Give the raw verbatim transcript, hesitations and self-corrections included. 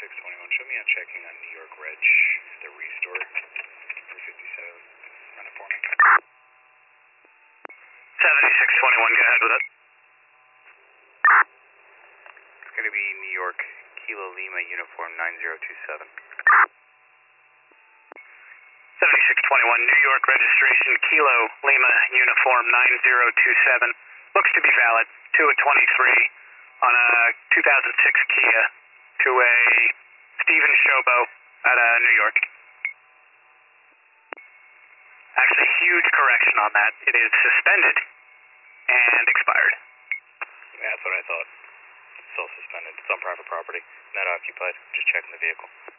seventy-six twenty-one, show me on checking on New York Reg, the restore, three fifty-seven, run it for me. seventy-six twenty-one, go ahead with it. It's going to be New York Kilo Lima uniform nine zero two seven. seventy-six twenty-one, New York registration, Kilo Lima uniform nine zero two seven. Looks to be valid, two at twenty-three on a two thousand six Kia to a Stephen Shobo out of New York. Actually, huge correction on that. It is suspended and expired. Yeah, that's what I thought. It's still suspended. It's on private property, not occupied. Just checking the vehicle.